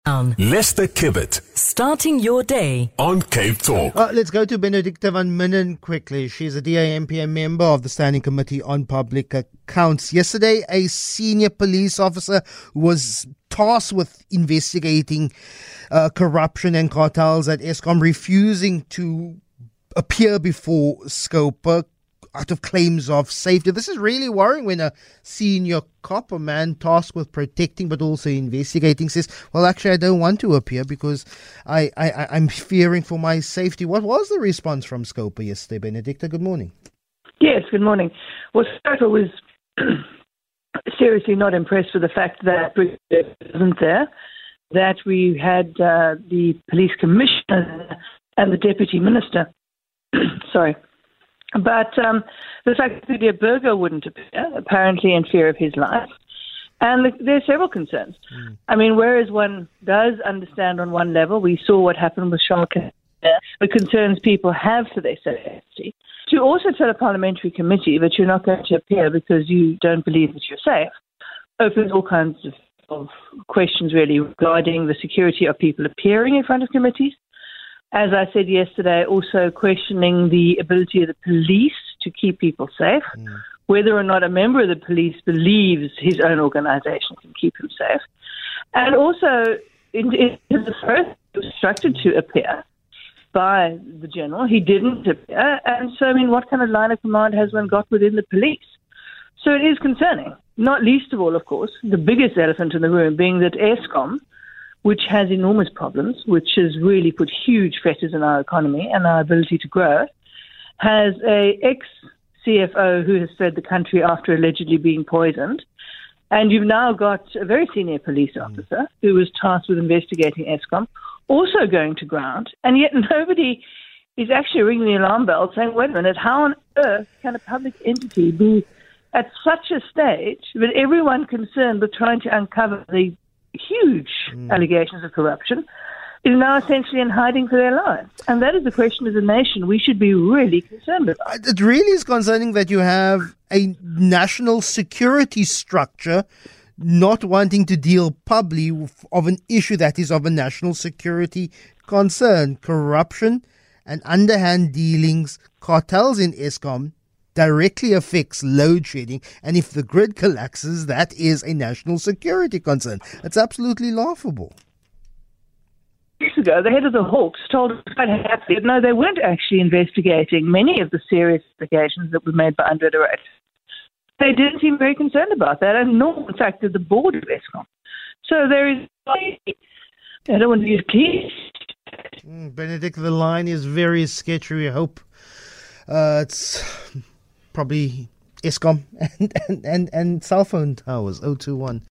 Lester Kibbet, Starting your day on Cape Talk. Let's go to Benedicta van Minnen quickly. She's a DA-MP and member of the Standing Committee on Public Accounts. Yesterday, a senior police officer was tasked with investigating corruption and cartels at Eskom, refusing to appear before Scopa out of claims of safety. This is really worrying when a senior cop, a man tasked with protecting but also investigating, says, well, actually, I don't want to appear because I'm fearing for my safety. What was the response from Scopa yesterday, Benedicta? Good morning. Yes, good morning. Well, Scopa was seriously not impressed with the fact that Brigadier wasn't there, that we had the police commissioner and the deputy minister. Sorry. But the fact that Brigadier Burger wouldn't appear, apparently in fear of his life, and there are several concerns. I mean, whereas one does understand on one level, we saw what happened with Sharka, the concerns people have for their safety, to also tell a parliamentary committee that you're not going to appear because you don't believe that you're safe, opens all kinds of questions really regarding the security of people appearing in front of committees. As I said yesterday, also questioning the ability of the police to keep people safe, whether or not a member of the police believes his own organisation can keep him safe. And also, in the first, he was instructed to appear by the general. He didn't appear. And so, I mean, what kind of line of command has one got within the police? So it is concerning, not least of all, of course, the biggest elephant in the room being that Eskom, which has enormous problems, which has really put huge fetters in our economy and our ability to grow, has a ex-CFO who has fled the country after allegedly being poisoned. And you've now got a very senior police officer who was tasked with investigating Eskom, also going to ground, and yet nobody is actually ringing the alarm bell saying, wait a minute, how on earth can a public entity be at such a stage with everyone concerned with trying to uncover the huge allegations of corruption, is now essentially in hiding for their lives? And that is the question as a nation we should be really concerned about. It really is concerning that you have a national security structure not wanting to deal publicly of an issue that is of a national security concern. Corruption and underhand dealings, cartels in Eskom, directly affects load shedding, and if the grid collapses, that is a national security concern. It's absolutely laughable. Years ago, the head of the Hawks told us quite happily that no, they weren't actually investigating many of the serious allegations that were made by Andre de Ruyter. They didn't seem very concerned about that, and nor, in fact, did the board of Eskom. So there is, I don't want to use keys. Benedict, the line is very sketchy. We hope it's probably Eskom and cell phone towers, 021.